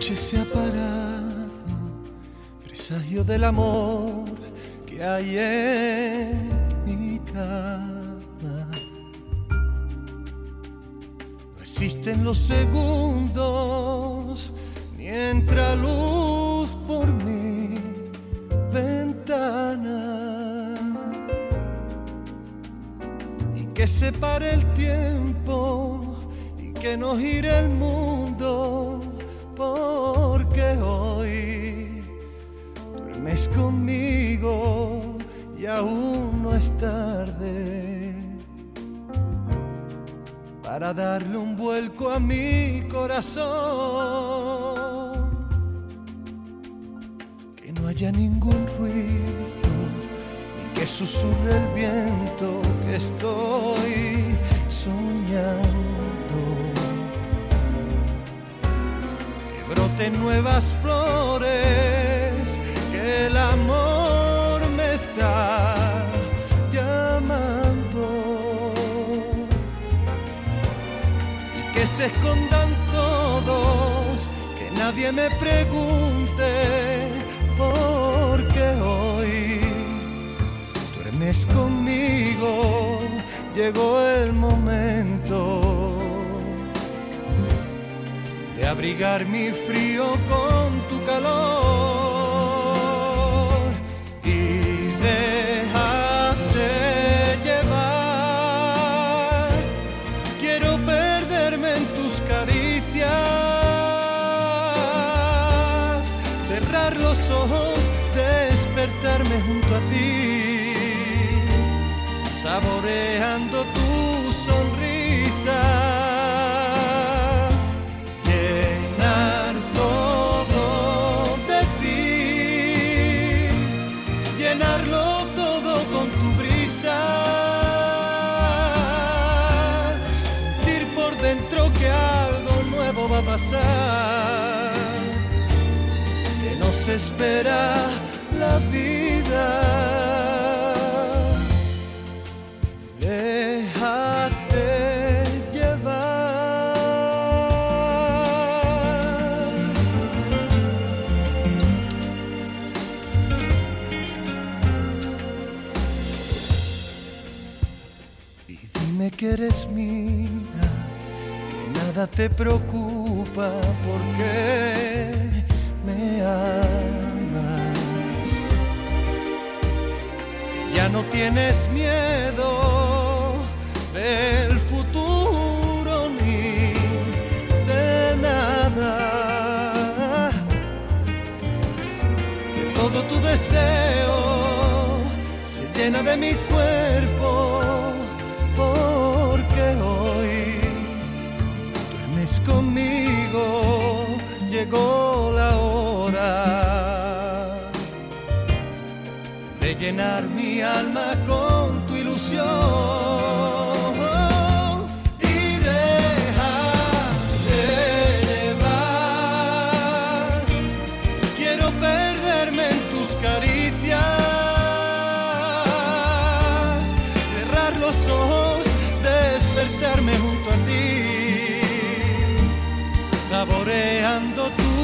noche se ha parado, presagio del amor que hay en mi cama. No existen los segundos, ni entra luz por mi ventana, y que se pare el tiempo y que no gire el mundo, porque hoy duermes conmigo y aún no es tarde para darle un vuelco a mi corazón. Que no haya ningún ruido ni que susurre el viento, que estoy soñando. Que broten nuevas flores, que el amor me está llamando, y que se escondan todos, que nadie me pregunte, porque hoy duermes conmigo, llegó el momento de abrigar mi frío con tu calor y déjate llevar. Quiero perderme en tus caricias, cerrar los ojos, despertarme junto a ti, saboreando tu sonrisa. Va a pasar, que nos espera la vida. Déjate llevar. Y dime que eres mía, nada te preocupa, porque me amas. Ya no tienes miedo del futuro ni de nada, que todo tu deseo se llena de mi cuerpo, porque hoy conmigo, llegó la hora de llenar mi alma con tu ilusión y déjate llevar. Quiero perderme en tus caricias, cerrar los ojos, despertarme junto a ti, saboreando tu